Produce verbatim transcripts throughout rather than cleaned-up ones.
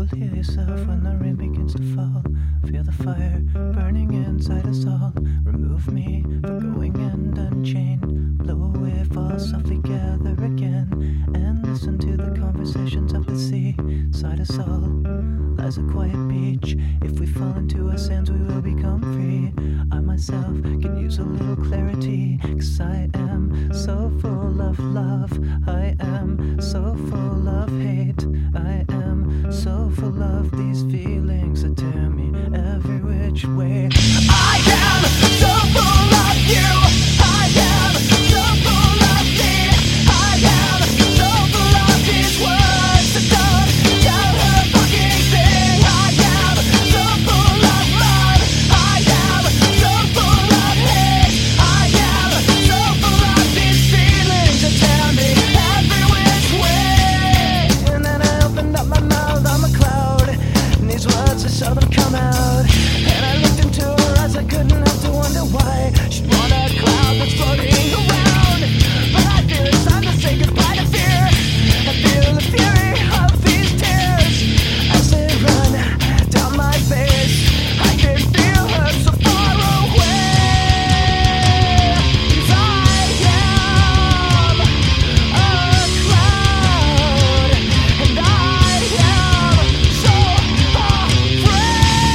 will hear yourself when the rain begins to fall. Feel the fire burning inside us all. Remove me for going end unchained. Blow away, fall softly, gather again, and listen to the conversations of the sea. Inside us all lies a quiet beach. If we fall into our sands, we will become free. I myself can use a little clarity, 'cause I am so full of love. I am so full of hate. I am so full of these feelings that tear me every which way. I am so full of you. I am so full of me. I am so full of these words that don't tell a fucking thing. I am so full of love. I am so full of hate. I am so full of these feelings that tear me every which way. And then I opened up my mouth, I'm a cloud, and these words I saw them come out. And I looked into her eyes, I couldn't help to wonder why she'd want a cloud that's floating around. But I feel it's time to say goodbye to fear. I feel the fury of these tears as they run down my face. I can feel her so far away. 'Cause I am a cloud, and I am so afraid.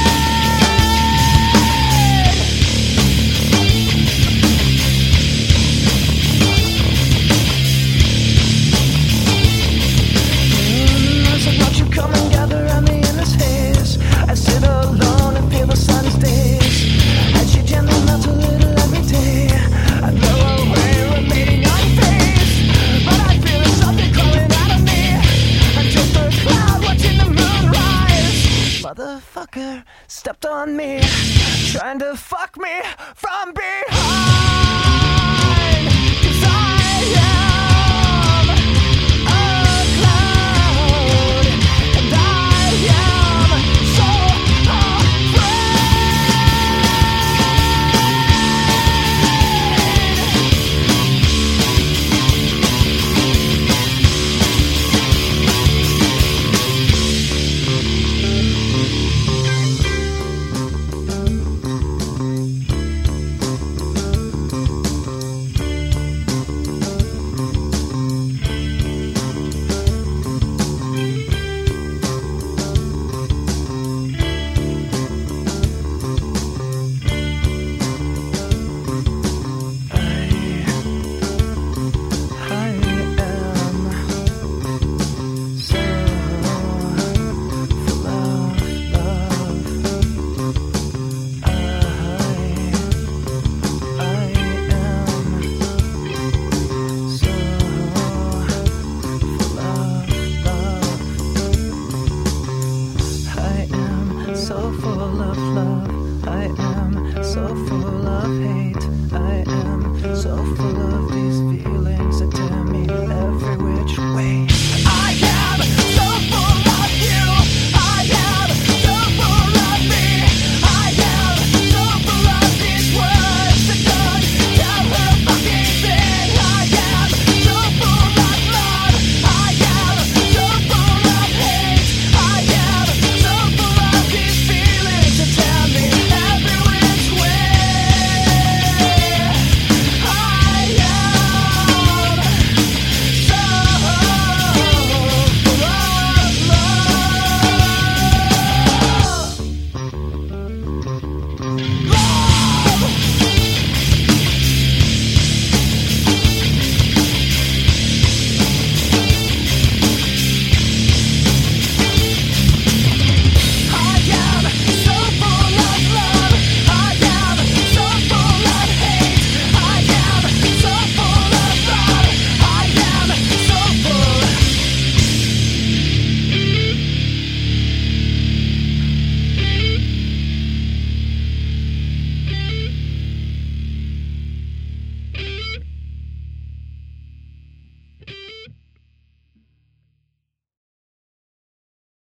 As I watch you come and gather around me in this haze, I sit alone and feel the sun's days. As she gently melts a little every day, I blow away remaining unfazed. But I feel there's something crawling out of me. I'm just a cloud watching the moon rise. Motherfucker stepped on me, trying to fuck me from behind.